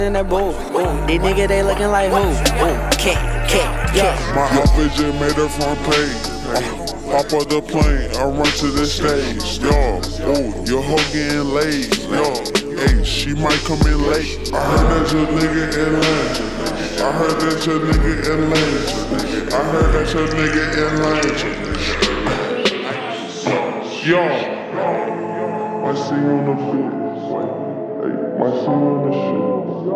In that booth, these niggas they looking like who? My outfit just made her front page. Hop on the plane, I run to the stage. Yo, your hoe getting laid. Yo, hey, she might come in late. I heard that your nigga in Atlanta. I heard that your nigga in Atlanta. I heard that your nigga in Atlanta. Yo, I see you on the beat. Hey, I see you on the shit.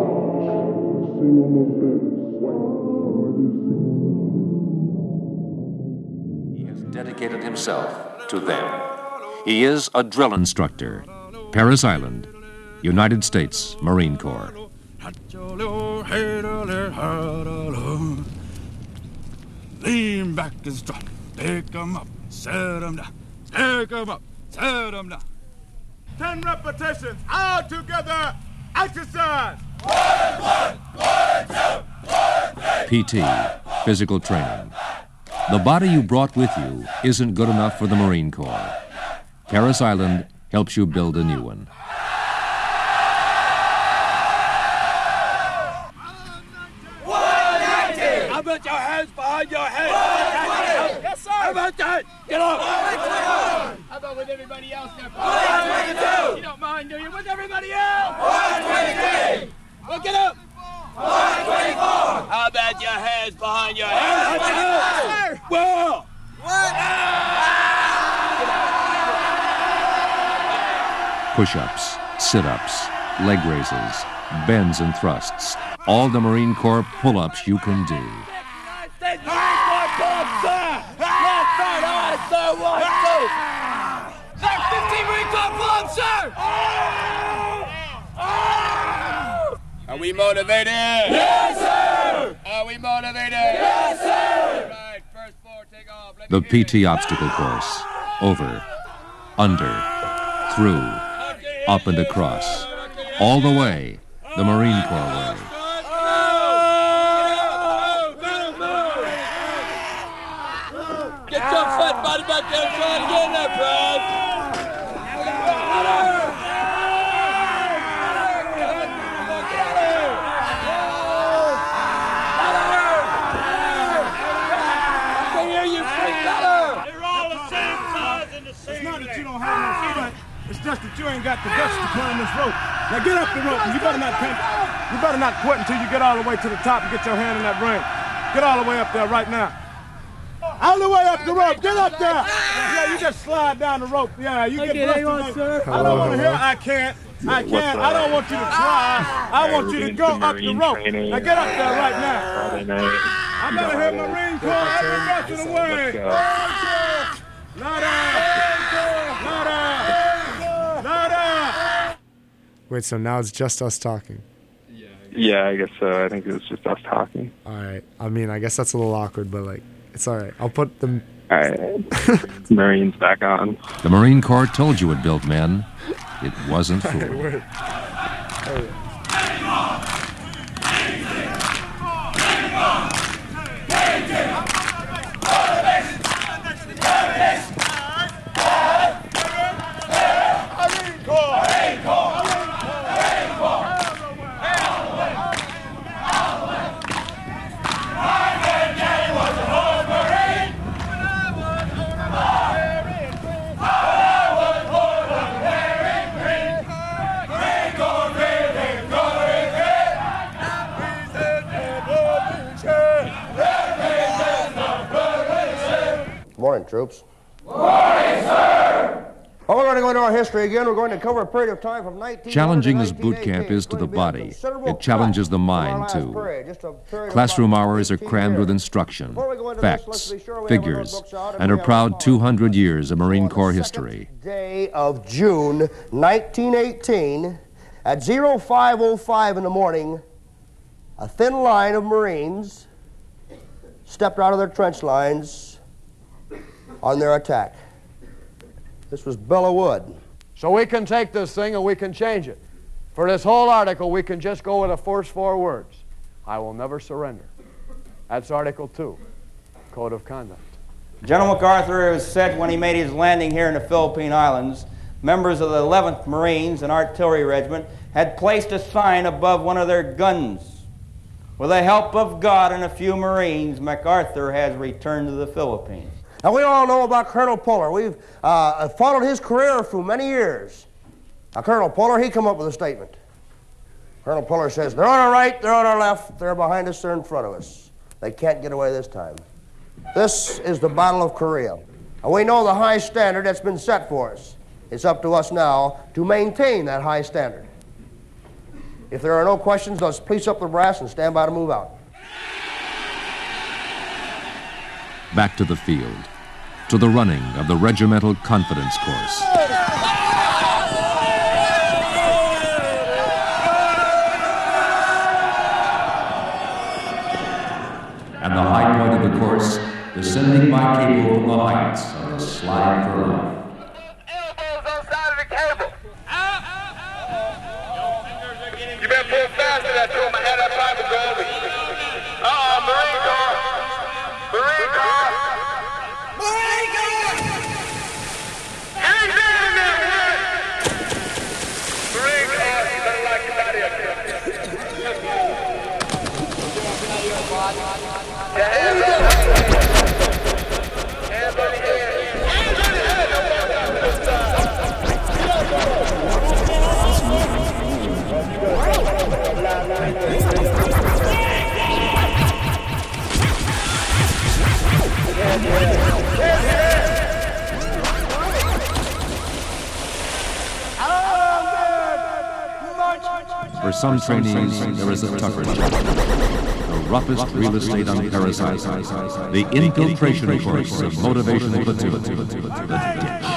He has dedicated himself to them. He is a drill instructor. Parris Island, United States Marine Corps. Lean back and strut, take 'em up, set 'em down, take 'em up, set 'em down. 10 repetitions, all together, exercise! 1, 2, 3. PT, physical training. The body you brought with you isn't good enough for the Marine Corps. Parris Island helps you build a new one. How about your hands behind your head? Yes, sir. How about that? Get up. How about with everybody else there? 122. You don't mind, do you? With everybody else. 123. Well, get up. 124. How about your hands behind your head? Yes, sir. Well. Push-ups, sit-ups, leg raises, bends and thrusts. All the Marine Corps pull-ups you can do. Are we motivated? Yes, sir! Are we motivated? Yes, sir! All right, first floor, take off. The PT obstacle course. Over, under, through, up and across. All the way, the Marine Corps way. Get your fat body back there and try to get in there, Brad. It's just that you ain't got the guts to climb this rope. Now get up the rope, and you better not quit until you get all the way to the top and get your hand in that ring. Get all the way up there right now. All the way up the rope, get up there. Yeah, you just slide down the rope. Yeah, you get busted. I don't want to hear I can't. I don't want you to try. I want you to go up the rope. Now get up there right now. I better hear Marine Corps every breath of the way. Wait, so now it's just us talking? Yeah, I guess so. I think it was just us talking. All right. I mean, I guess that's a little awkward, but, like, it's all right. I'll put them... All right. Marines back on. The Marine Corps told you it built men. It wasn't fooled. Morning, troops. Morning, sir! Well, we're going to go into our history again. We're going to cover a period of time from 19... Challenging as boot camp is to the body, it challenges the mind, too. Classroom hours are crammed with instruction, facts, figures, and a proud 200 years of Marine Corps history. Day of June, 1918, at 05:05 in the morning, a thin line of Marines stepped out of their trench lines on their attack. This was Belleau Wood. So we can take this thing and we can change it. For this whole article, we can just go with the first 4 words. I will never surrender. That's Article 2, Code of Conduct. General MacArthur has said when he made his landing here in the Philippine Islands, members of the 11th Marines and Artillery Regiment had placed a sign above one of their guns. With the help of God and a few Marines, MacArthur has returned to the Philippines. And we all know about Colonel Puller. We've followed his career through many years. Now, Colonel Puller, he come up with a statement. Colonel Puller says, they're on our right, they're on our left, they're behind us, they're in front of us. They can't get away this time. This is the Battle of Korea. And we know the high standard that's been set for us. It's up to us now to maintain that high standard. If there are no questions, let's please up the brass and stand by to move out. Back to the field, to the running of the Regimental Confidence Course. And the high point of the course, descending by cable from the heights of the Slide for Life. Elbows on side of the cable. Out. You better pull faster that to him. I had that pipe going. Marine Corps. Marine Corps. Marine Corps. Hang in there, man. Marine Corps. He doesn't like his body up here. Your hands up. Hands on the head. Hands on the head. No more down to this side. For some trainees, there is a tougher job. The roughest real estate on Parasite, the infiltration course of motivational platoon, the ditch.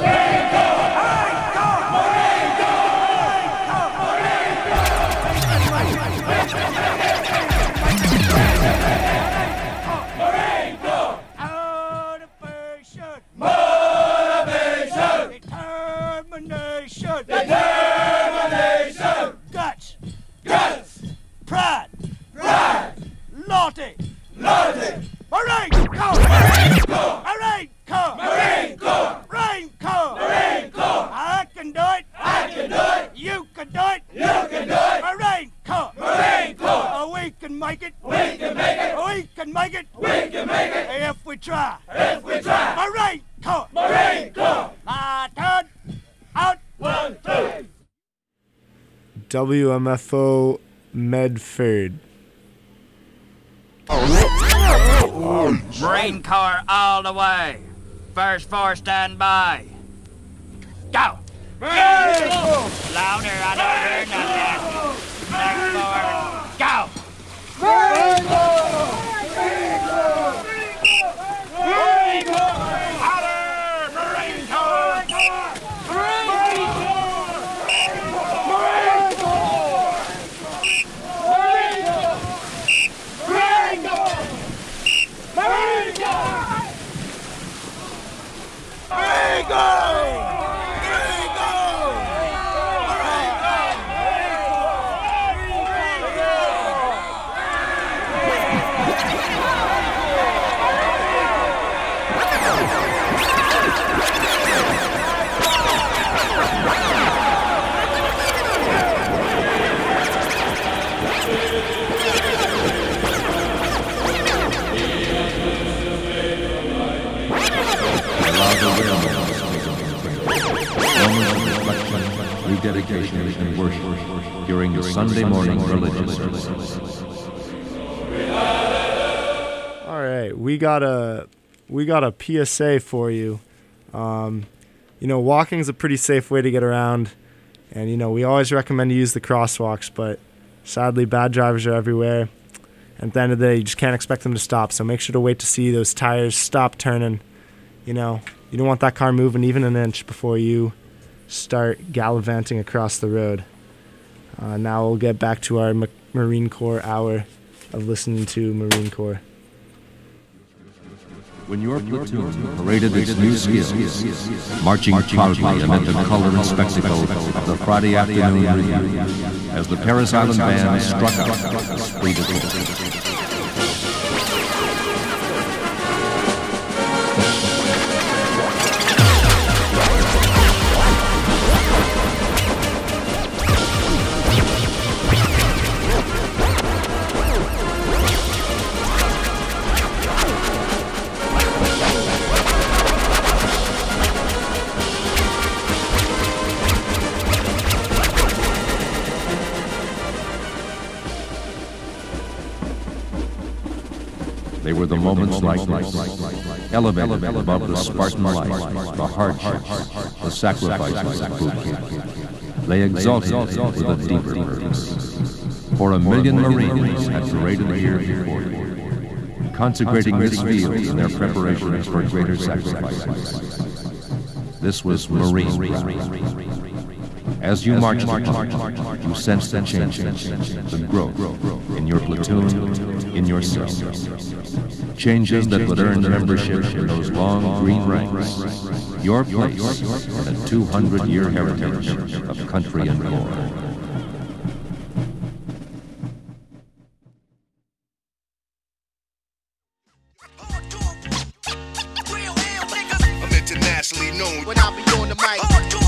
Determination! Guts! Pride! Loyalty! Marine Corps! Marine Corps! Marine Corps! Marine Corps! Marine Corps! Marine Corps! I can do it! You can do it! Marine Corps! Marine Corps! We can make it! We can make it! If we try! Marine Corps! Marine Corps! My turn! Out! 1, 2! WMFO Medford. Marine Corps all the way. First 4 stand by. Go! Marine Corps! Louder, I don't hear nothing. Next 4, go! Marine Corps! Marine Corps! Marine Corps! Holler! Marine Corps! Marine Corps! Marine Corps! Marine Corps! Marine Corps! Marine Corps! Marine Corps! Rededication and worship during the Sunday morning religious service. All right, we got a PSA for you. Walking is a pretty safe way to get around, and we always recommend to use the crosswalks, but sadly bad drivers are everywhere. And at the end of the day, you just can't expect them to stop, so make sure to wait to see those tires stop turning. You don't want that car moving even an inch before you start gallivanting across the road. Now we'll get back to our Marine Corps hour of listening to Marine Corps. When your platoon paraded its new skills, marching proudly amid the color and spectacle of the Friday afternoon review, as the Paris Island Band struck out the street of Italy. They were the moments like this, elevated above the Spartan life, the hardship, the sacrifices of boot camp. They exalted with a deeper purpose. For 1 million Marines had paraded here before you, consecrating this field in their preparations for greater sacrifices. This was Marine pride. As you marched upon, you sensed the changes, the growth in your platoon, in yourself. Changes that would earn membership in those long green ranks, your place in a 200-year heritage of country and glory. I'm internationally known when I be on the mic.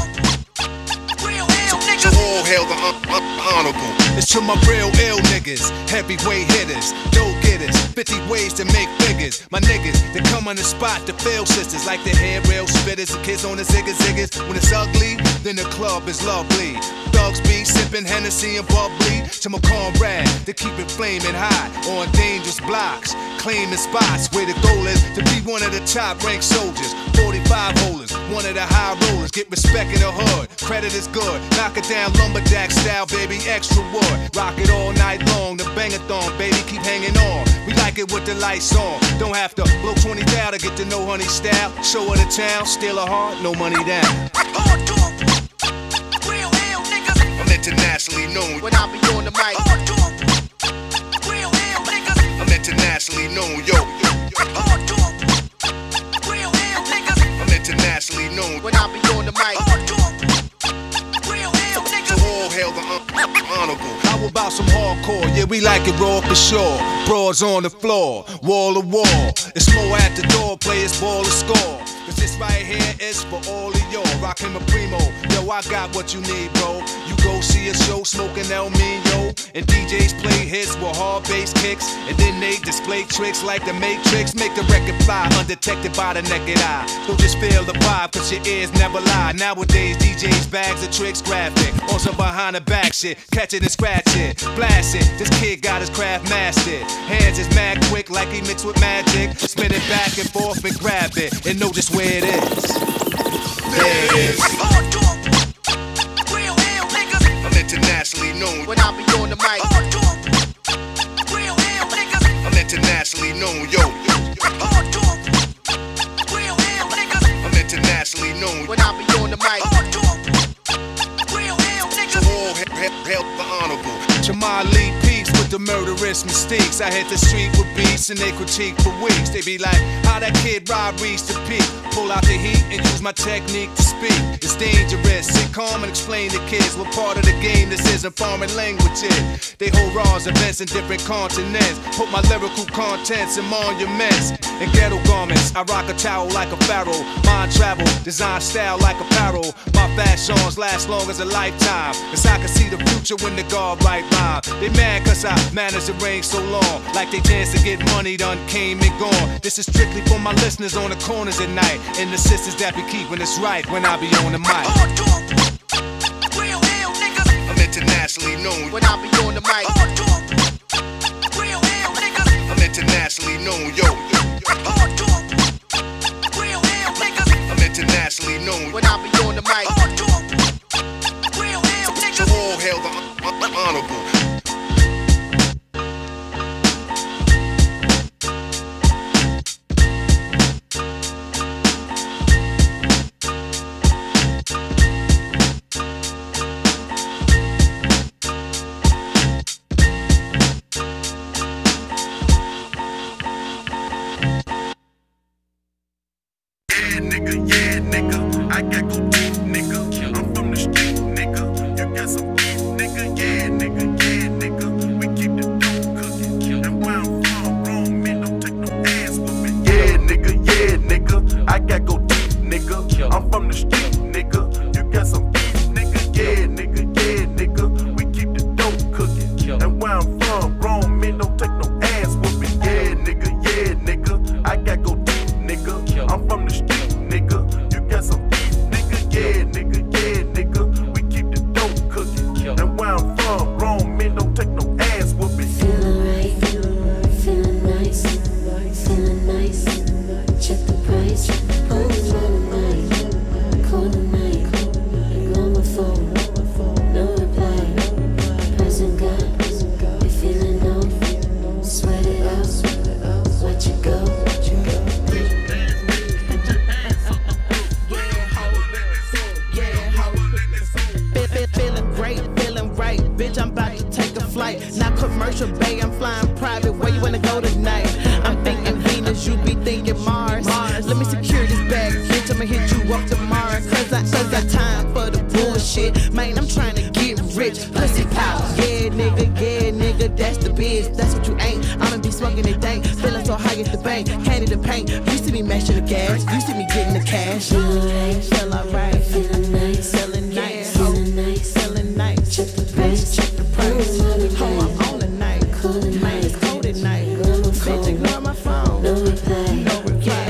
So all hail the honorable. It's to my real ill niggas, heavyweight hitters, go-getters, 50 ways to make figures. My niggas, they come on the spot to fail sisters, like the hair rail spitters, the kids on the ziggas. When it's ugly, then the club is lovely. Thugs be sipping Hennessy and bubbly. To my comrade, to keep it flaming hot on dangerous blocks, claiming spots where the goal is to be one of the top-ranked soldiers. 45 holders, one of the high rollers. Get respect in the hood, credit is good. Knock it down lumberjack style, baby, extra wood. Rock it all night long, the bang-a-thon, baby, keep hanging on. We like it with the lights on. Don't have to blow 20 down to get to know honey style. Show her the town, steal her heart, no money down. Real ill niggas. I'm internationally known when I be on the mic. Real ill niggas. I'm internationally known, yo. Real ill niggas. I'm internationally known when I be on the mic. Real ill niggas. So all hail the honorable. How about some hardcore? Yeah, we like it raw for sure. Broads on the floor, wall to wall. It's more at the door, players ball to score. Cause this right here is for all of y'all. Rockin' my primo, yo, I got what you need, bro. You go see a show, smoking El Mino, and DJs play hits with hard bass kicks, and then they display tricks like the Matrix. Make the record fly, undetected by the naked eye. Don't just feel the vibe, cause your ears never lie. Nowadays, DJs bags of tricks graphic, on some behind the back shit, catch it and scratch it, blast it. This kid got his craft mastered. Hands is mad quick like he mixed with magic. Spin it back and forth and grab it, and know just where it is. There it is. Real ill niggas. I'm internationally known when I be on the mic. Real ill niggas. I'm internationally known, yo. Real ill niggas. I'm internationally known when I be on the mic. Real ill niggas. So all help the honorable. Jamal Lee Peace with the murderous mistakes. I hit the street with beats and they critique for weeks. They be like, how that kid Rob reached the peak. Pull out the heat and use my technique to speak. It's dangerous. Sit calm and explain to kids what part of the game this isn't foreign languages. They hold raws, events in different continents. Put my lyrical contents in monuments and ghetto garments. I rock a towel like a pharaoh. Mind travel, design style like apparel. My fashions last long as a lifetime. Cause I can see the future when the guard right rhyme. They mad cause I managed to reign so long. Like they chance to get money done came and gone. This is strictly for my listeners on the corners at night. And the sisters that be keeping us right when I be on the mic. Real ill niggas. I'm internationally known when I be on the mic. Real ill niggas. I'm internationally known, yo. Real ill niggas. I'm internationally known when I be on the mic. Real ill niggas. So all hail the honorable. commercial bay, I'm flying private. Where you wanna go tonight? I'm thinking Venus, you be thinking Mars. Let me secure this bag, bitch, I'ma hit you up tomorrow. Cause I got time for the bullshit. Man, I'm trying to get rich, pussy power. Yeah, nigga, that's the biz. That's what you ain't. I'ma be smoking it dank, feeling so high at the bank. Candy the paint, you see me mashing the gas. You see me getting the cash. Feel alright, feeling nice, selling nice, selling nice. Check the price, check the price. Oh, I'm on the night, man, it's cold at night. Bitch, ignore my phone, no reply, no reply.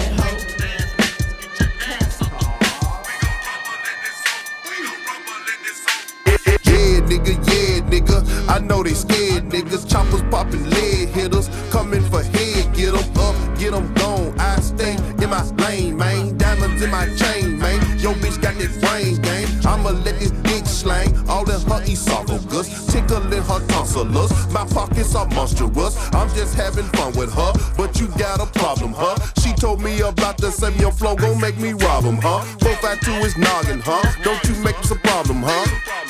Yeah, nigga, I know they scared niggas. Choppers popping lead hitters, coming for head. Get them up, get them gone. I stay in my lane, man. Diamonds in my chain, man. Yo, bitch got that brain game. I'ma let this bitch slang all in her esophagus, tickling her tonsillas. My pockets are monstrous. I'm just having fun with her, but you got a problem, huh? She told me about the same your flow gon' make me rob him, huh? 452 is noggin, huh? Don't you make us a problem, huh?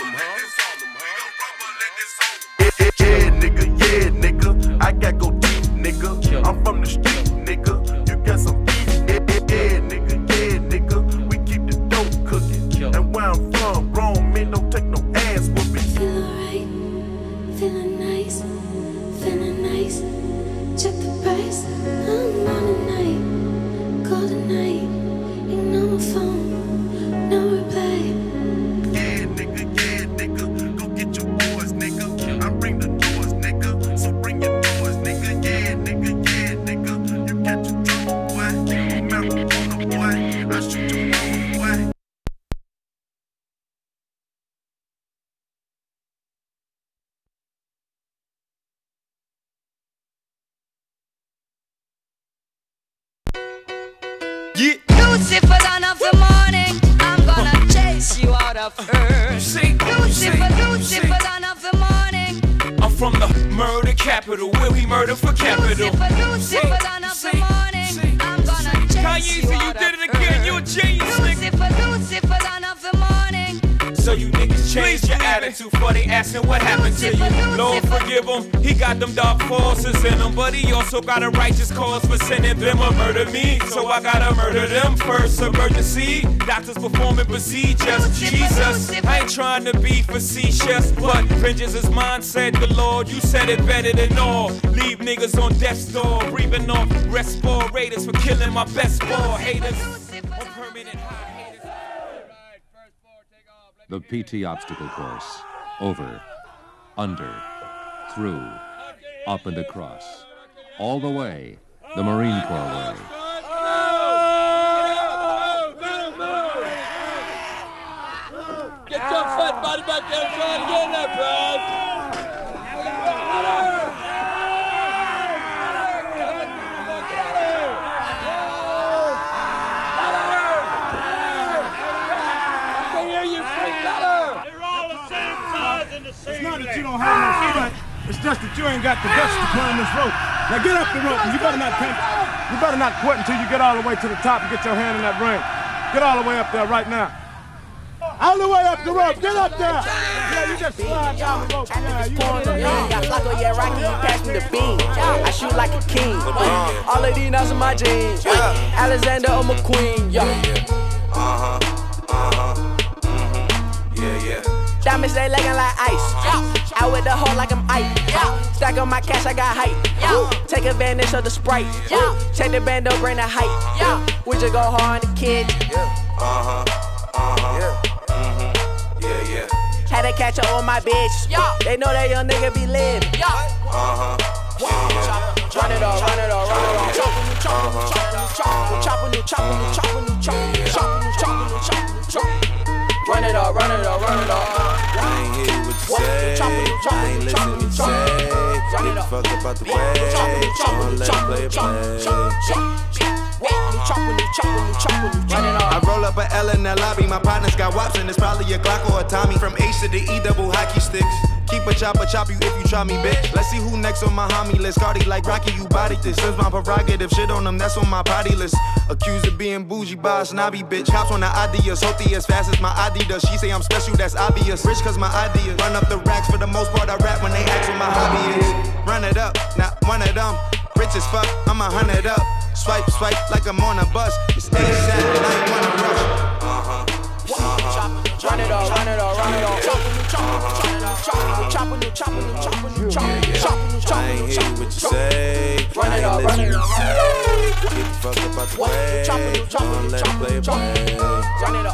Yeah, nigga, I got go deep, nigga. I'm from the street, nigga. You got some beef, yeah, nigga. We keep the dope cooking. And where I'm from, grown men don't take no ass whooping. Feel alright, feeling nice, check the price. I'm on the night, call the night. Ignore my phone, no reply. Yeah, nigga, go get your boys, nigga. I bring the doors, nigga. So bring your doors, nigga. Yeah, nigga. You got your trouble, boy. Marijuana, boy. I shoot your mama, boy. Lucifer, dawn of the morning, I'm gonna chase you out of earth. Lucifer, dawn of the morning. I'm from the murder capital, where we murder for capital. Lucifer, dawn of the morning, I'm gonna chase you out of earth. Kanye, you did it again, you a genius, nigga. Lucifer, dawn of the morning. So you niggas changed your attitude for they asking what happened to you. Lord forgive him, he got them dark forces in him, but he also got a righteous cause for sending them to murder me. So I gotta murder them first, emergency. Doctors performing procedures, Jesus. I ain't trying to be facetious, but vengeance is mine, said the Lord. You said it better than all. Leave niggas on death's door, breathing off respirators for killing my best boy. Haters on permanent high. The PT obstacle course. Over, under, through, up and across. All the way, the Marine Corps way. Get your fat body back there and try to get in there, bro. It's not that you don't have no strength. It's just that you ain't got the guts to climb this rope. Now get up the rope, and you better not quit until you get all the way to the top and get your hand in that ring. Get all the way up there right now. All the way up the rope. Get up there. Yeah, you just slide down the rope. Yeah, you want to got Flacco, yeah, Rocky, he passed me the beam. I shoot like a king. All of these nuts in my jeans. Alexander or McQueen. Yeah. Diamonds, they leggin' like ice. Out with the hole like I'm ice. Stack on my cash, I got hype. Take advantage of the Sprite. Check the bando, bring the hype. We just go hard on the kid. Had to catch up on my bitch. They know that young nigga be lit. Run it all, run it all, run it all. Chop a new, chop a new, chop a new, chop a new, chop a new, chop a new, chop a new, chop a new, chop a new. Run it all, run it all, run it all. I ain't hear what you say, I ain't listen what you say. Get the fuck up out the way, don't let it play. I roll up a L in the lobby, my partner's got wops and it's probably a Glock or a Tommy. From Ace to the E double hockey sticks. Keep a chopper, chop you if you try me, bitch. Let's see who next on my homie list. Cardi like Rocky, you bodied this. Since my prerogative, shit on them, that's on my party list. Accused of being bougie by a snobby bitch. Hops on the ideas, Hoti as fast as my Adidas. She say I'm special, that's obvious. Rich cause my ideas. Run up the racks for the most part, I rap when they ask what my hobby is. rich as fuck, I'm 100 up. Swipe, swipe like I'm on a bus. It's ASAP and I ain't wanna rush. Run it all, run it all, run it all. I ain't hear what you say. Run it all, run it all. Get the fuck up out the way. Don't let it play a play. Run it up.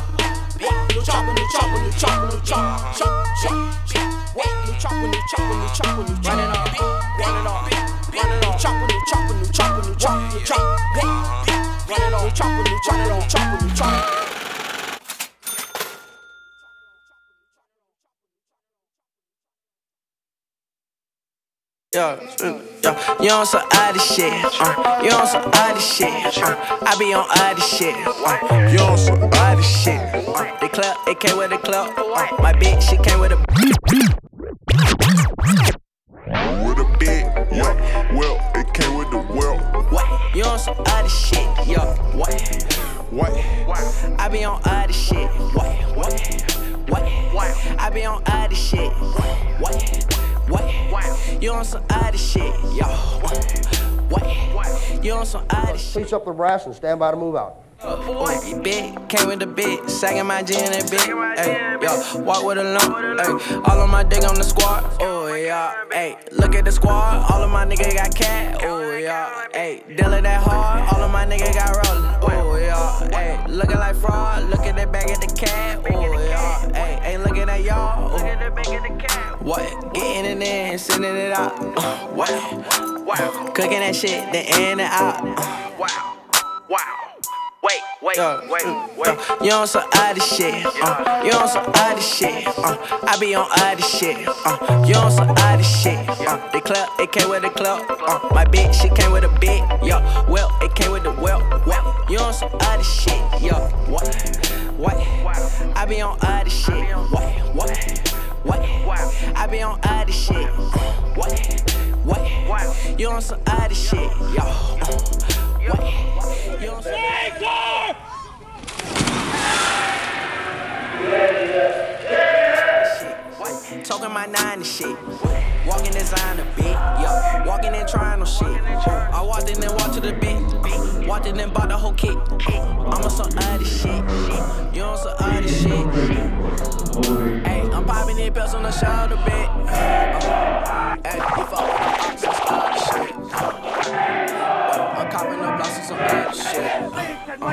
You on some other shit, you on some other shit, I be on other shit, you on some other shit, the club, it came with a club, my bitch, she came with a bit, yeah, well, it came with the well. What? You on some other shit, yo, what? I be on other shit, what? I be on other shit, what? You on some other shit, yo. What? You on some other shit. Cleats up the brass and stand by to move out. Big, came with the big, sagging my gin and big. Ay, yo, walk with a lump. Ay, all of my dick on the squad. Oh yeah, ay, look at the squad. All of my niggas got cat. Oh yeah, ay, dealing that hard. All of my niggas got rolling. Oh yeah, ay, looking like fraud. Look at that bag at the cat. Oh yeah, ay, ain't looking at y'all. Look at that bag at the cat. What? Getting it in and sending it out. Wow. Cooking that shit, then in and out. Wow. Wait. You on some other shit, you on some other shit, I be on other shit, you on some other shit, the club, it came with a club, my bitch, she came with a bit, yo, well, it came with the well, you on some other shit, yo, what, I be on other shit, what, I be on other shit, what, you on some other shit, yo, what, you on some talking my 90 shit, walking designer beat, yo, walking and trying no shit. I walked in and walked to the beat, walked in and bought the whole kit. I'm on some other shit, you on some other shit. Hey, I'm popping in pills on the shoulder bit. Hey, you fuck with the box and other shit. I'm copping the blocks and some other shit.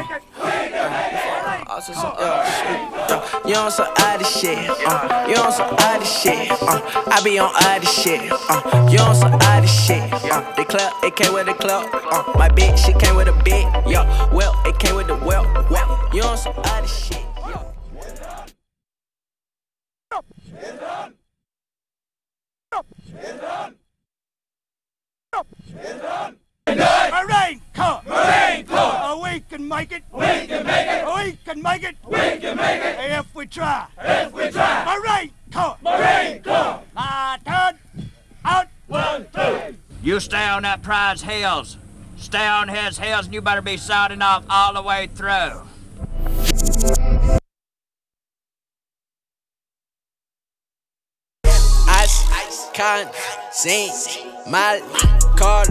You on some other shit, you on some other shit, I be on other shit, you on some other shit, the club, it came with a club, my bitch, she came with a bit, yo, well, it came with the well, you on some other shit, yo. Marine Corps! Marine Corps! Oh, we can make it! We can make it! We can make it! We can make it! If we try! If we try! Marine Corps! Marine Corps! My turn! Out! 1, 2! You stay on that prize hills. Stay on his hills and you better be sounding off all the way through. Ice, con, zinc, my card,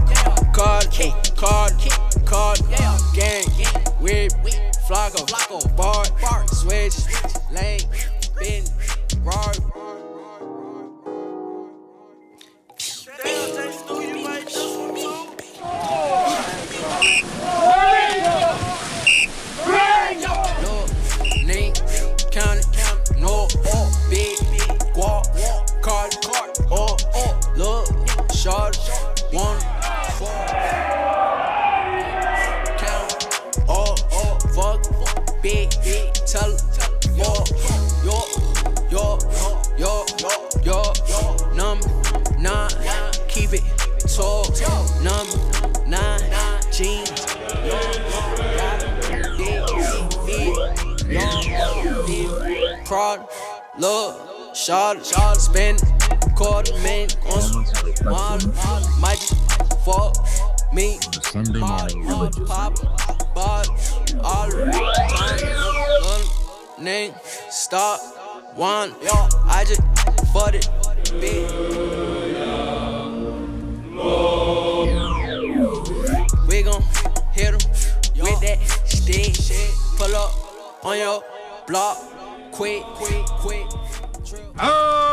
gang, whip, flocko, bar, switch, lane, bin, rod. Short, 1, 4. Count, fuck, big, tell, yo, number 9, keep it tall, number 9, jeans, prod, look, short, spin. Quarter man on one, might fuck me. Sunday morning pop, but all time, name, stop, one, I just fought it, big. on your block, quick. I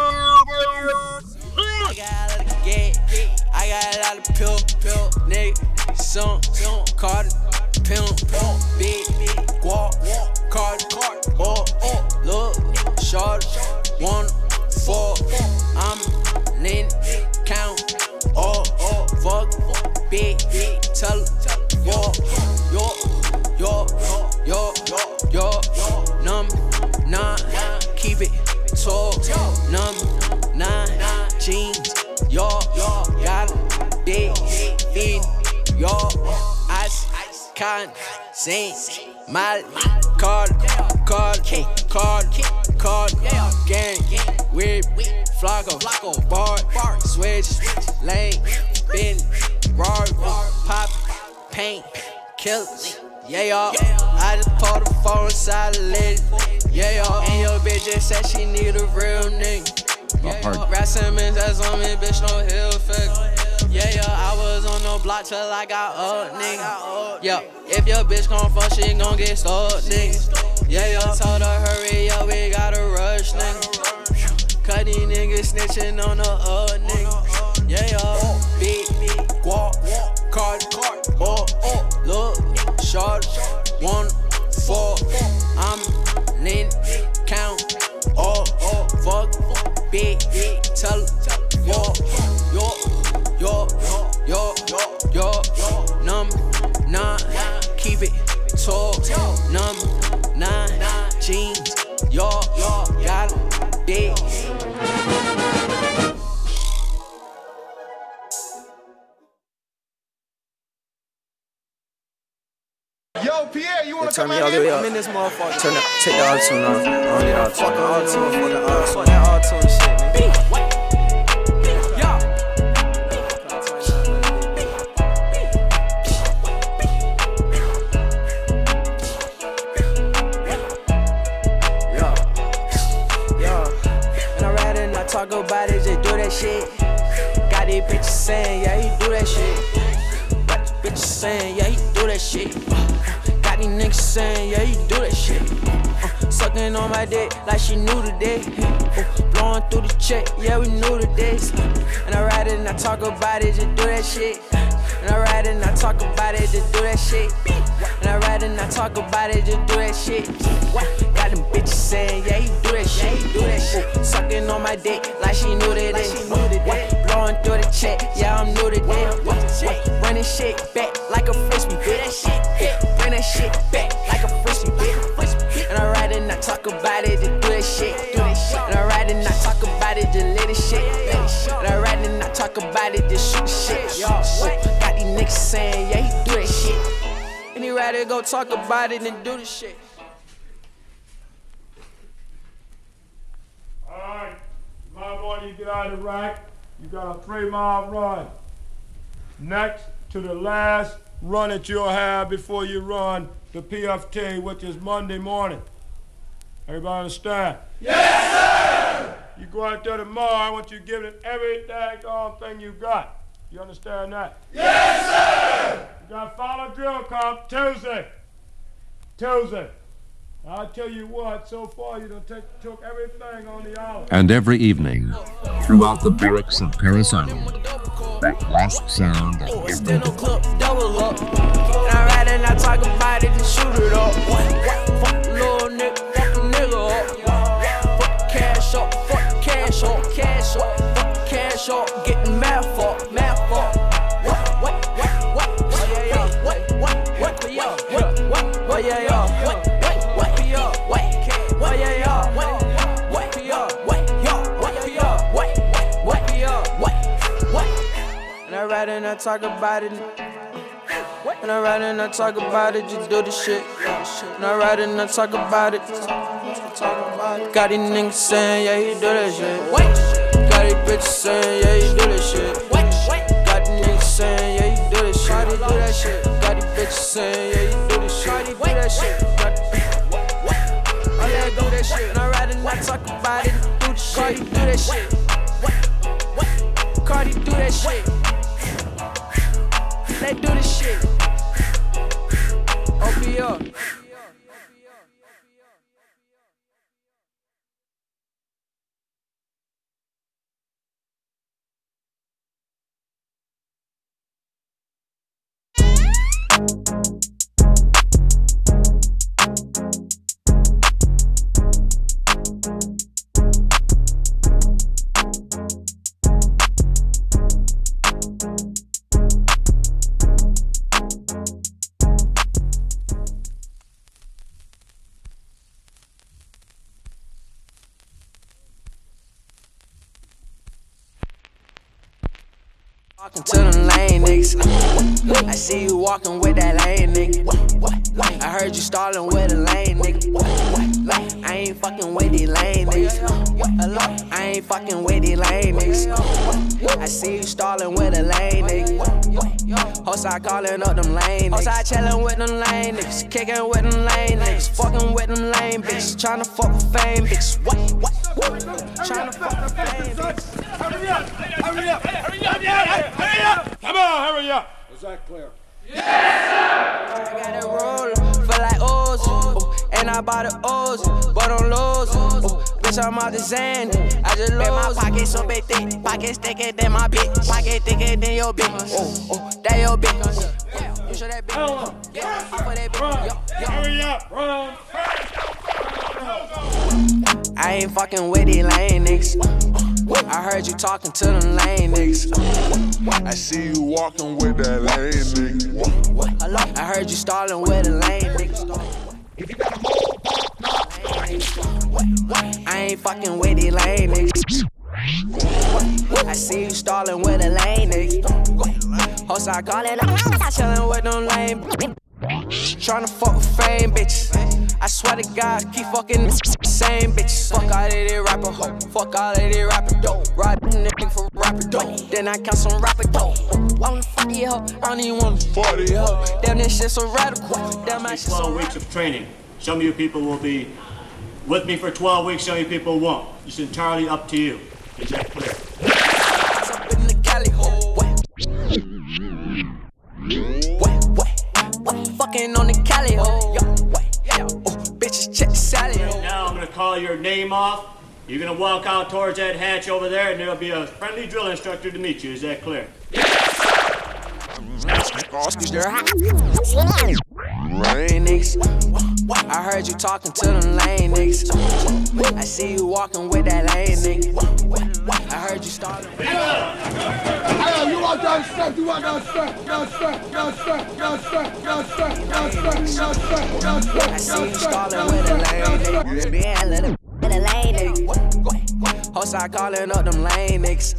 got a lot of get, I got a lot of pill, nigga, some, Carter, pimp, big, guap, Carter, look, short, 1, 4, I'm lean, count, fuck, big, tell, number 9, keep it tall, number 9, jeans, got a big feet, ice, cotton, zinc, Molly, card, gang, whip, flocko, bar, switch, lane, bin, roar, pop, paint, kill, yeah, y'all. I just pulled the phone inside the lady, yeah, y'all. And your bitch just said she need a real nigga. Rat Simmons, that's on me, bitch, no hill figure. Yeah, I was on no block till I got up, nigga. Yeah, if your bitch gon' fuck, she gon' get stuck, nigga. Yeah, told her hurry up, we gotta rush, nigga. Cut these niggas snitching on the nigga. Yeah, big, guap, card, look, short, 1, 4, I'm lean, count, fuck, big, tell, number 9, keep it tall, number 9, jeans, got a big. Yo, Pierre, you wanna Turn come me out all the way here? up. I'm in this motherfucker. Take the auto-tune off. I don't need auto-tune. Fuck that auto-tune shit, man. And I ride and I talk about it, just do that shit. Got these bitches saying, yeah, he do that shit. Got these bitches saying, yeah, he do that shit. Got these niggas saying, yeah, he do that shit. Sucking on my dick like she knew today. Blowing through the check, yeah, we knew the days. And I ride it and I talk about it, just do that shit. And I ride it and I talk about it, just do that shit. And I ride it and I talk about it, just do that shit. Got them bitches saying, yeah, he do that shit, he do that shit. Sucking on my dick like she knew today. Blowing through the check, yeah, I'm new today. Running shit back like a frisbee, bitch. Bring that shit back like a frisbee, bitch. And I ride it and I talk about it, just do that shit. And I ride it and I talk about it, just let it shit. And I ride it and I talk about it, just shoot the shit. Got these niggas saying, yeah, he do that shit. And he rather go talk about it than do the shit. Alright, my boy, you get out of the rack. You got a 3-mile run. Next to the last run that you'll have before you run the PFT, which is Monday morning. Everybody understand? Yes, sir! You go out there tomorrow, I want you to give it every daggone thing you got. You understand that? Yes, sir! You got to follow drill comp Tuesday. I'll tell you what, so far you done took everything on the hour. And every evening, throughout the barracks of Paris Island, that last sound of every Double up. And I ride and I talk about it and shoot it up. Fuck the little nigga, fuck the nigga up. Fuck the cash up, fuck the cash up, fuck the cash up, getting mad for. And I ride and I talk about it. And I ride and I talk about it, just do the shit. And I ride and I talk about it. Got these niggas saying, yeah, he do that shit. Got these bitches saying, yeah, he do that shit. Got these niggas saying, yeah, he do that shit. Got these bitches saying, yeah, he do this shit. Do that shit. Oh, yeah, do that shit. And I ride and I talk about it, do the shit. Cardi, do that shit. Cardi, do that shit. Let's do this shit. OP up. Walking to them lane niggas. I see you walking with that lane nigga. I heard you stalling with a lane nigga. I ain't fucking with these lane niggas. I ain't fucking with these lane niggas. I see you stalling with a lane nigga. Outside calling up them lane niggas. Outside chilling with them lane niggas. Kicking with them lane niggas. Fucking with them lane bitches. Trying to fuck with fame bitches. Trying to fuck with fame bitches. Hurry up! Hurry up! Hurry up! Hurry up! Come on, hurry up! Is that clear? Yes, sir! I got a roller, feel like O's, and I bought a O's, but on lows, bitch, I'm out the Zan, I just lose. My pockets so big thick, pockets thicker than my bitch, pocket thicker than your bitch, that your bitch. You show that bitch, yeah, I put that bitch, hurry up, run! I ain't fucking with these lame niggas. I heard you talking to them lame niggas. I see you walking with that lame nigga. I heard you stalling with a lame nigga. I ain't fucking with these lame niggas. I see you stalling with a lame nigga. Host I call it, chillin' with them lame. Tryna fuck with fame bitches. I swear to God, keep fucking the same bitches. Fuck all of these rapper ho. Fuck all of these rapper dope. Ride nigga for rapper dope. Then I count some rapper dope. I wanna fuck these ho. I don't even wanna fuck these ho. Damn, this shit so radical. Damn, that shit so 12 weeks of training. Some of you people will be with me for 12 weeks, some of you people won't. It's entirely up to you. Is that clear? Up in the Cali ho. Fucking on the Cali ho. Bitches check the salad. Now I'm gonna call your name off. You're gonna walk out towards that hatch over there, and there'll be a friendly drill instructor to meet you. Is that clear? Lame niggas. I heard you talking to them lame niggas. I see you walking with that lame nigga. I heard you starting. Hey, you want that stuff? You want that stuff? That stuff? That stuff? That stuff? That stuff? That stuff? That stuff? That stuff? I see you starting with a lame nigga. Yeah, let a lame nigga. Host I calling up them lame niggas.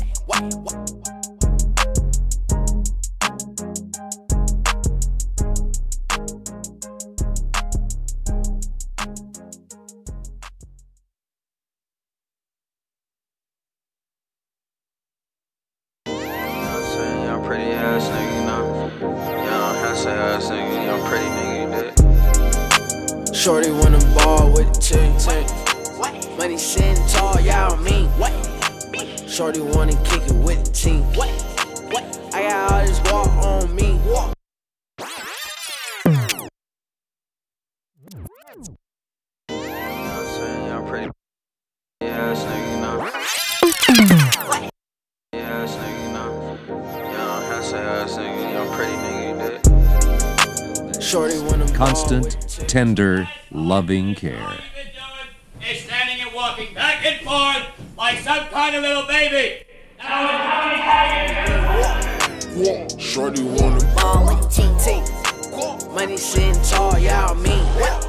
Pretty ass nigga, you know. Young, handsome ass nigga, young, pretty nigga, you did. Shorty wanna ball with the team. Money sitting tall, y'all mean. Shorty wanna kick it with the team. I got all this walk on me. Young, pretty ass nigga, you know. Ass nigga, you know. Young, handsome ass nigga, young, pretty nigga, you did. Shorty wanna Constant, tender, loving care. Is standing and walking back and forth like some kind of little baby. Shorty wanna ball with the team. Money sitting tall, y'all mean.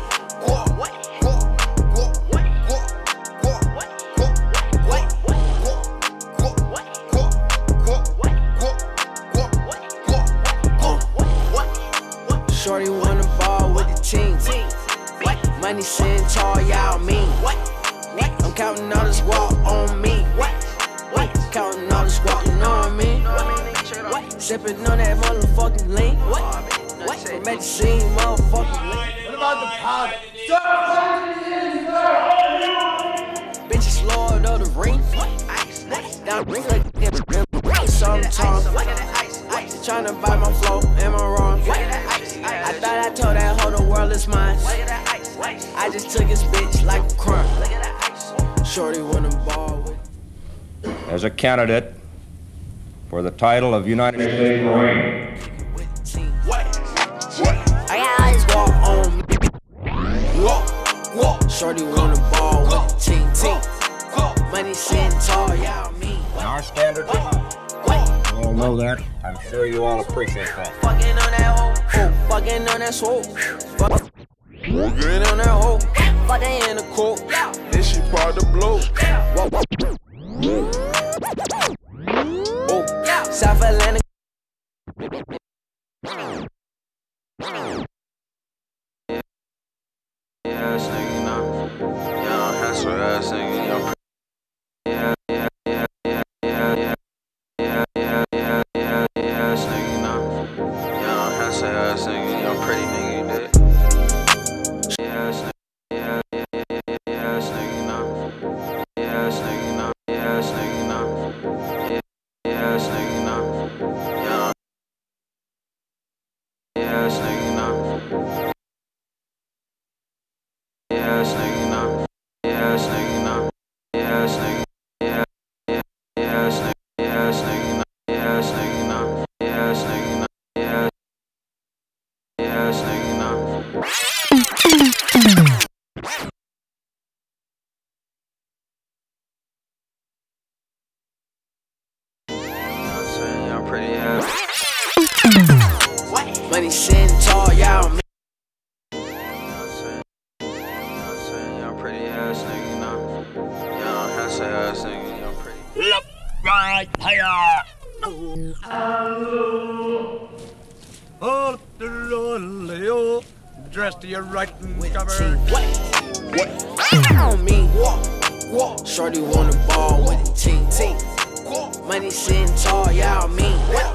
Shorty wanna ball with the team. Money sitting tall, y'all mean. I'm counting all this walk on me. Counting all this walk, you know what I mean? Sipping on that motherfucking lean. From at the scene, motherfucking lean. What about the powder? Bitches Lord of the ring. Down ring like sometimes. Tryna buy my flow, am I wrong? I thought I told that hoe the world is mine. I just took his bitch like a crime. Shorty wanna ball with. As a candidate for the title of United States Marine, Shorty wanna ball with the team. Money sitting tall, y'all mean. Our standard. You all know that. I'm sure you all appreciate that. Fucking on that hoe, fucking on that swole. Fucking on that hoe, fucking in the court. Then she part the blow. Oh, South Atlanta. Yeah, singing up. Young hustler, singing your yeah, yeah, yeah, yeah, yeah, yeah, yeah, yeah, yeah, yeah, singing up. Young hustler, singing your pretty nigga, you did. Yeah, yeah, yeah, yeah, singing up. Yeah, singing up. Yeah, singing up. Yeah, singing up. Young. Yeah, singing up. Yeah, singing up. Yeah, singing up. Yeah, singing. Yeah, yeah, yeah, singing. Yeah, singing up. Yeah, singing up. Yeah, singing up. Yeah, yeah, singing up. I'm saying y'all pretty ass. Money sitting tall, y'all mean. Pretty ass nigga, no. Young hustle ass nigga, yo, pretty. Left, right, higher. Oh, Leo, dressed to your right and covered. What? On me, walk. Shorty wanna ball with the team. Money sitting tall, y'all mean.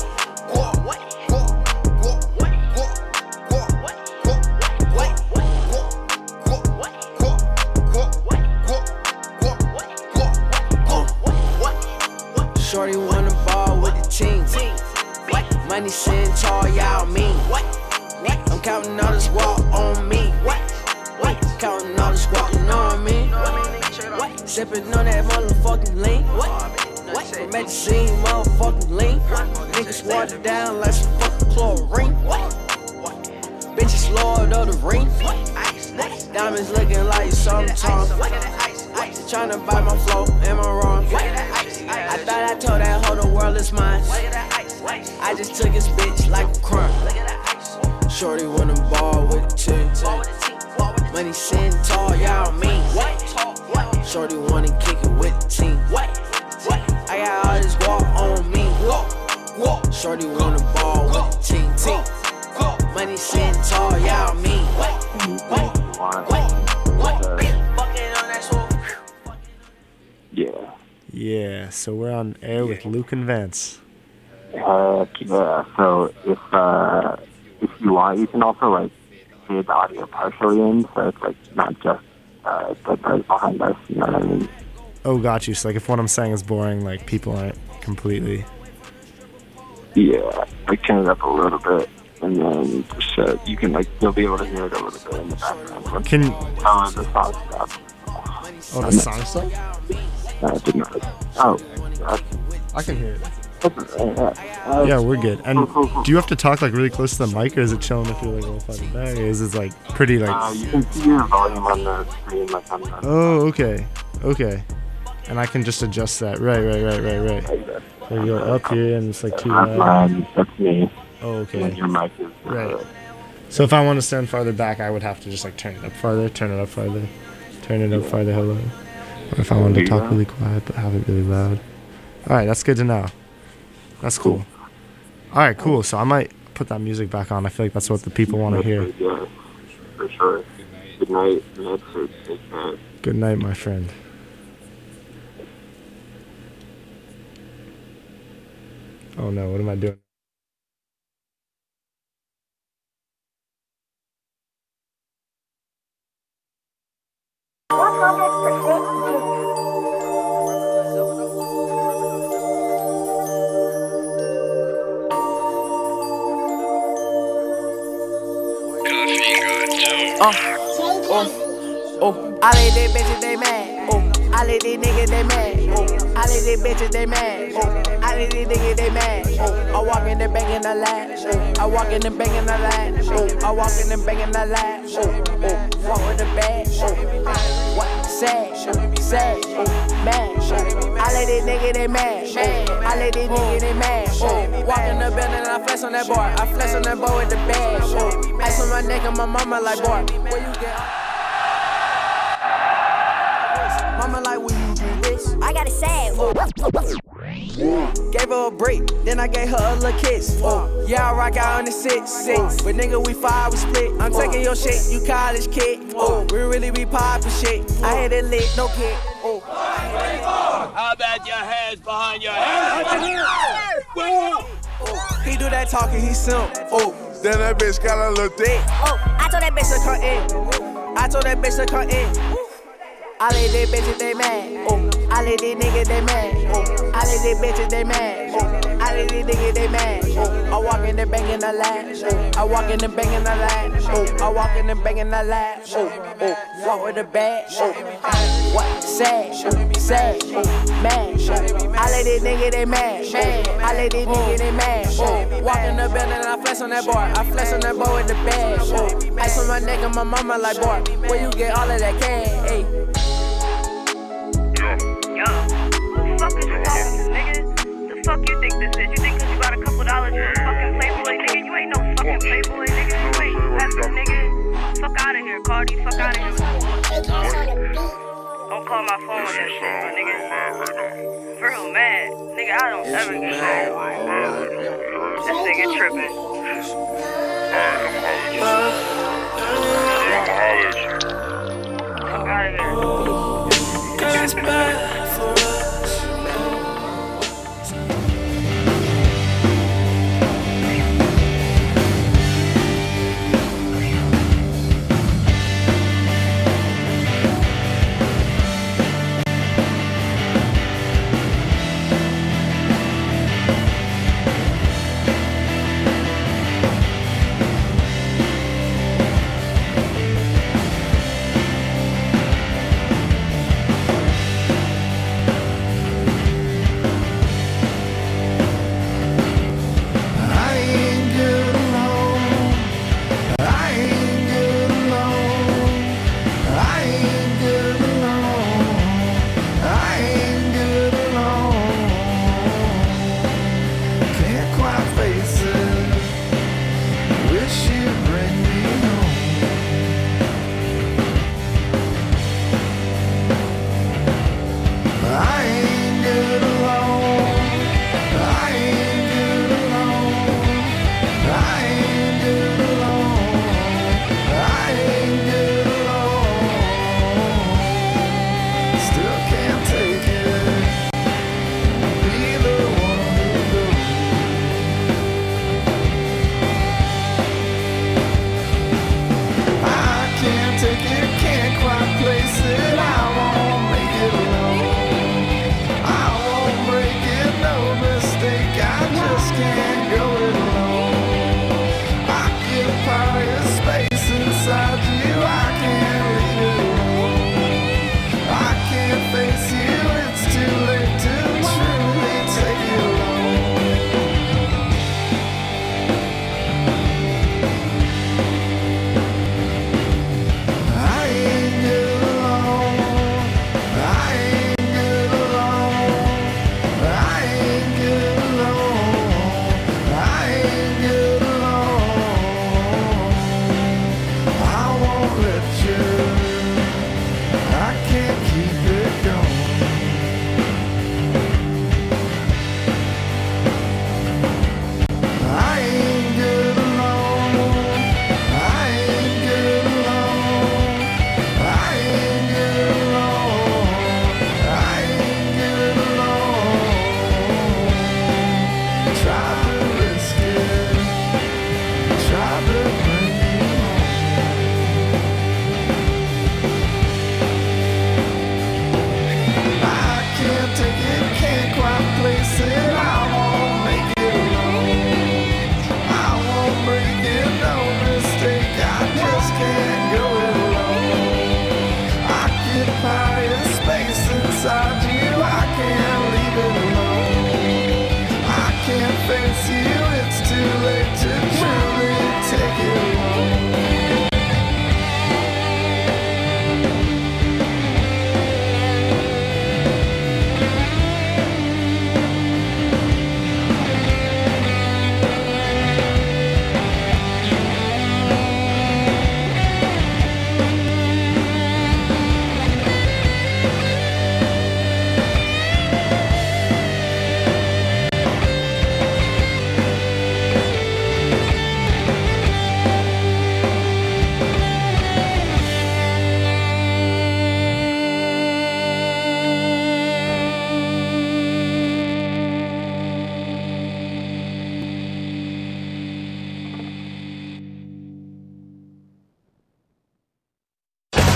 Shorty wanna ball with the team. Money sitting tall, y'all mean. I'm counting all the squad on me. Counting all the squatting on me. Sipping on that motherfucking lean. From at the scene, motherfucking lean. Niggas water down like some fucking chlorine. Bitches Lord of the ring. Diamonds looking like sometimes. Tryna buy my flow, am I wrong? I thought I told that whole the world is mine. I just took his bitch like a crime. Shorty wanna ball with the team. Money sitting tall, y'all mean. Shorty wanna kick it with the team. I got all this walk on me. Shorty wanna ball with the team. Money sitting tall, y'all mean. Yeah. Yeah, so we're on air with Luke and Vance. Yeah, so if you want, you can also, like, hear the audio partially in, so it's, like, not just the bird behind us, you know what I mean? Oh, got you. So, like, if what I'm saying is boring, like, people aren't completely... Yeah, like, turn it up a little bit, and then just, you can, like, you'll be able to hear it a little bit in the background. Can... Oh, the song stuff. Oh, the song stuff? Did not. Oh, I can hear it. Yeah, we're good. And do you have to talk like really close to the mic, or is it chilling if you're like all farther back? Or is it like pretty like? You can see your volume on the screen, like on the. Oh, okay. And I can just adjust that. Right. So you go up here, and it's like too loud. That's me. Oh, okay. When your mic is. Right. So if I want to stand farther back, I would have to just like turn it up farther, turn it up farther. Hello. Or if I wanted to talk really quiet but have it really loud. Alright, that's good to know. That's cool. Alright, cool. So I might put that music back on. I feel like that's what the people want to hear. Yeah, for sure. Good night. Good night, my friend. Oh no, what am I doing? I let these bitches, they mad. I let these niggas, they mad. I let these bitches, they mad. I I need these niggas, they mad. I walk in and banging the lab. I walk in and banging the lab. I walk in and banging the lab. Walk with the bag. What? Sad, mad. I let these niggas, they mad. I let these niggas, they mad. Walk in the building and I flex on that boy. I flex on that boy with the bag. Ice on my neck and my mama like, boy, where you get? Mama like, will you do this? I got it sad. Gave her a break, then I gave her a little kiss. Yeah, I rock out on the 6. But nigga, we 5, we split. I'm taking your shit, you college kid. We really be poppin' shit. I had it lit, no kid. How about your hands behind your head? He do that talking, he simp. Then that bitch got a little dick. I told that bitch to come in. I told that bitch to come in. I let these bitches, they mad. I let these niggas, they mad. I let these bitches, they mad. I let these niggas, they mad. I walk in and banging the lab. I walk in and banging the lab. I walk in and banging the lab. Walk with the bag. What? Sad, mad. I let these niggas, they mad. I let these niggas, they mad. Walk in the building and I flex on that boy. I flex on that boy with the bag. Ice on my neck and my mama like, boy, where you get all of that cash? Hey. Yo, who the fuck is you talking to, nigga? The fuck you think this is? You think cause you got a couple dollars you're a fucking playboy, nigga? You ain't no fucking playboy, nigga. You ain't nothing, nigga. Fuck out of here, Cardi. Fuck out of here. Don't call my phone with that shit, my nigga. For real mad. Nigga, I don't ever get mad. This nigga tripping. Fuck out of here. It's bad for us.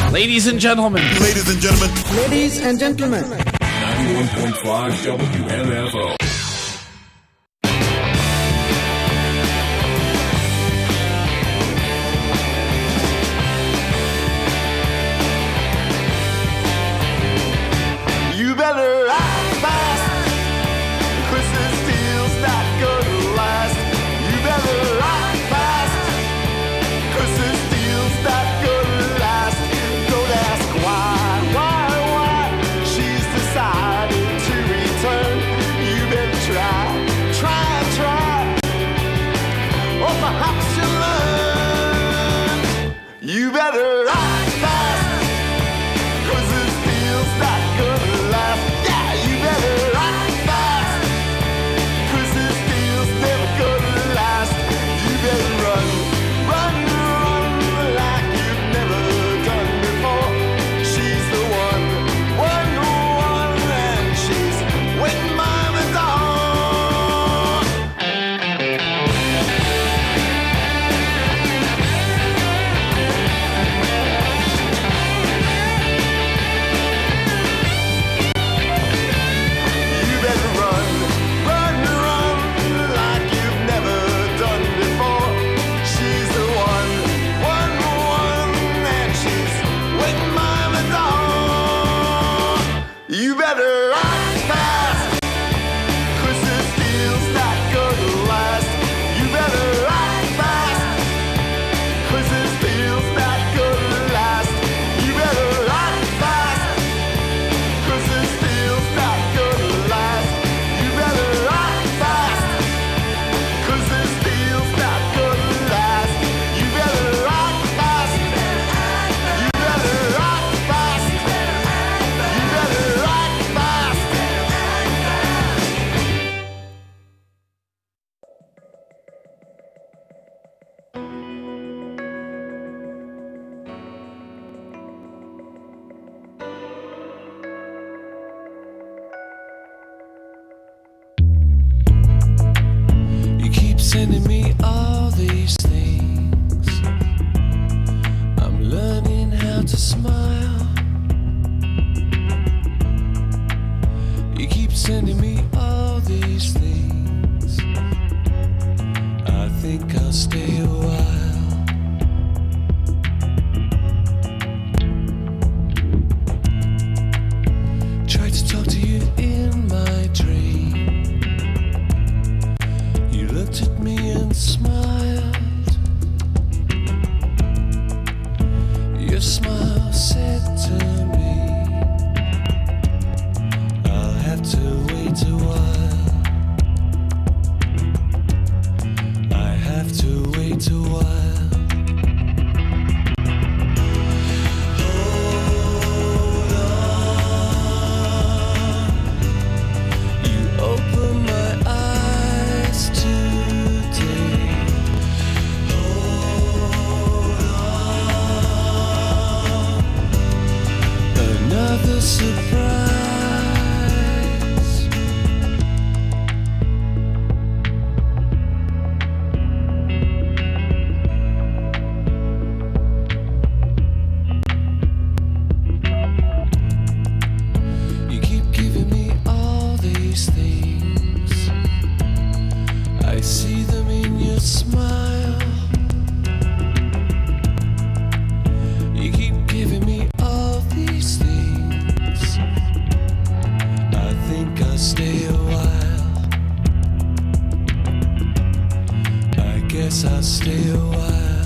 Ladies and gentlemen. Ladies and gentlemen. Ladies and gentlemen. 91.5 WNFO. You better act fast, 'cause this deal's not gonna last. You better act fast, 'cause this deal's not gonna last. Don't ask why she's decided to return. You better try, or perhaps you'll learn. You better act fast, 'cause this deal's not gonna last. Yeah, you better act fast, 'cause this deal's never gonna last. You better run like you've never done before. She's the one, and she's waiting by the door. You better run like you've never done before. She's the one, and she's waiting by the door. You better act fast, 'cause this deal's not gonna last. You better act fast, 'cause this deal's not gonna last. You better act fast, 'cause this deal's not gonna last. You better act fast, 'cause this deal's not gonna last. You better act fast. You better act fast. You better act fast. You keep sending me all these things. I'm learning how to smile. You keep sending me all these things. I think I'll stay a while. Tried to talk to you in my dream. You looked at me and smiled. Your smile said to me, I'll have to wait a while. I have to wait a while. Hold on. You open my eyes today. Hold on. Another surprise. You keep giving me all these things. I see them in your smile. You keep giving me all these things. I think I'll stay a while. I guess I'll stay a while.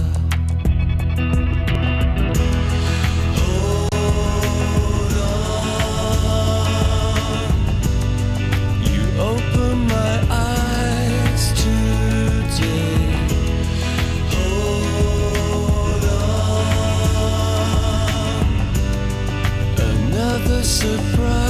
Hold on. You open my eyes today. Hold on. Another surprise.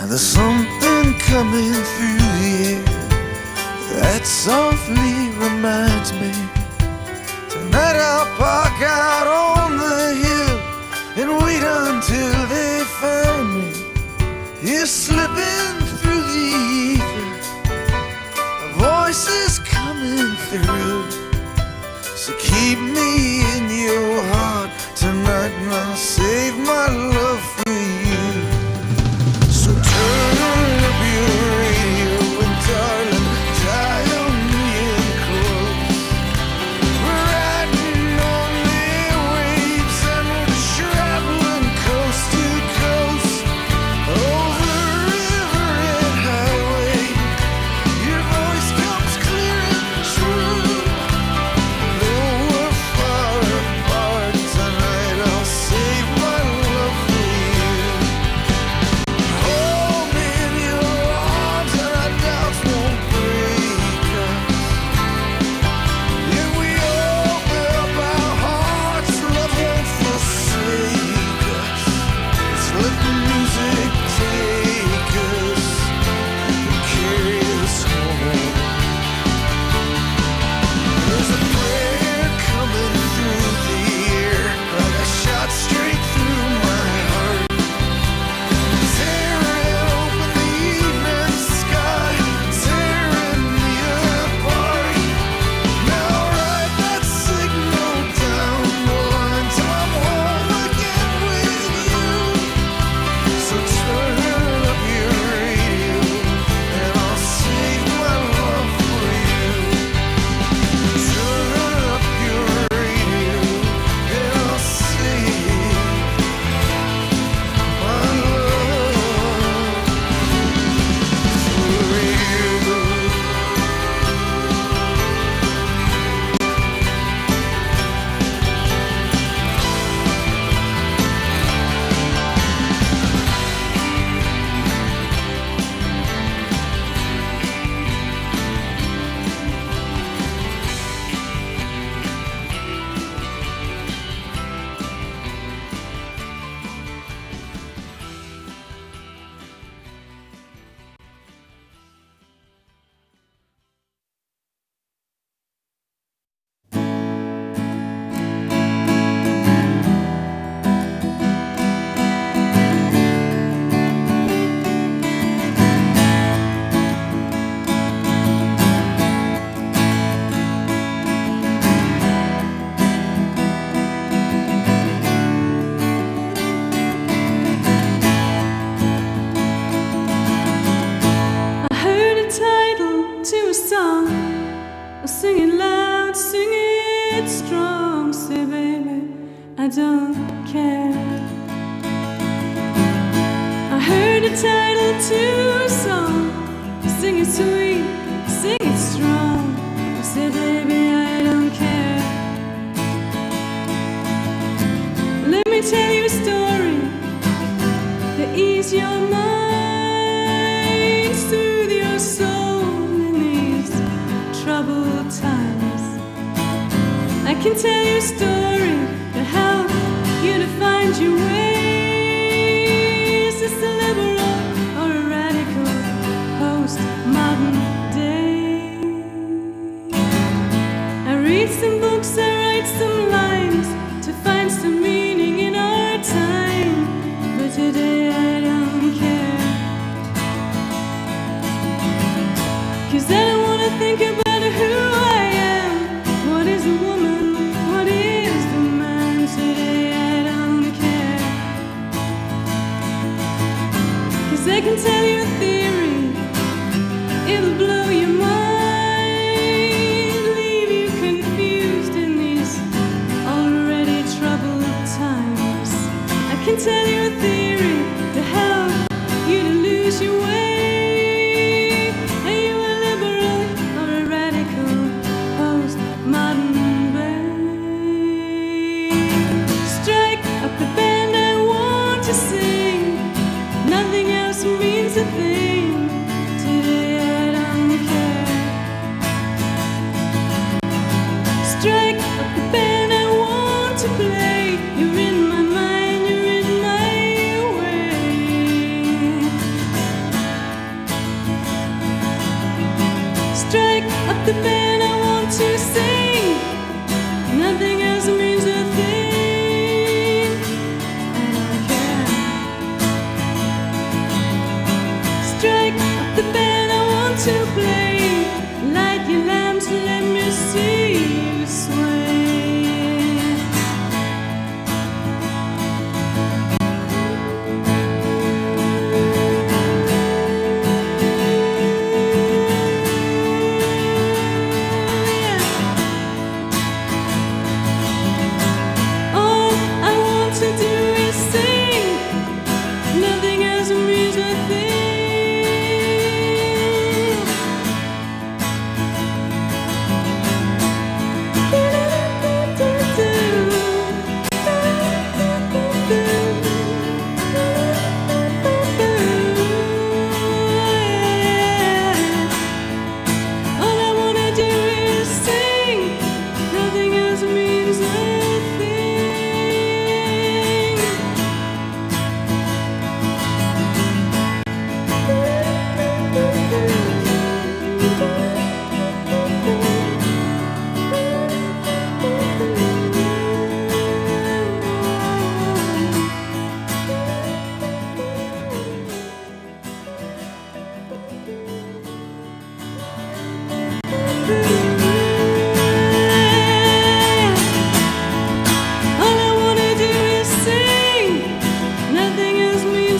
There's something coming through the air that softly reminds me. Tonight I'll park out on the hill and wait until they find me. You're slipping through the ether, a voice is coming through. So keep me in your heart tonight and I'll save my love for you. So turn up your radio and darling, dial me in close. We're riding on the waves and we're traveling coast to coast. Over river and highway, your voice comes clear and true. Though we're far apart tonight, I'll save my love for you. Hold me in your arms and our doubts won't break us. If we open up our hearts, love won't forsake us. Let's let the music take us and carry us home. There's a prayer coming through the air like a shot straight through my heart. Tearing open the evening sky, tearing me apart. Now write that signal down the line till I'm home again with you. So turn up your radio and I'll save my love for you. Turn up your radio and I'll save my love for you. I heard a title to a song. I'll sing it loud, sing it strong. Say, baby, I don't care. I heard a title to a song. Sing it sweet, sing it strong. Say, baby, I don't care. Let me tell you a story to ease your mind, soothe your soul in these troubled times. I can tell you a story to help you to find your ways. It's a liberal or a radical postmodern day. I read some books, I write some lines to find some meaning in our time. But today I don't care, 'cause I don't wanna think about who I am. What is a woman? What is the man? Today I don't care, 'cause I can tell you a theory. It'll blow your mind, leave you confused in these already troubled times. I can tell you a theory to help you to lose your way. Are you a liberal or a radical postmodern babe? Strike up the band I want to sing. Nothing else means a thing. Today I don't care. Strike up the band I want to play. You're in my mind, you're in my way. up the band, I want to sing. Nothing else means a thing. I don't care. Strike up the band, I want to play.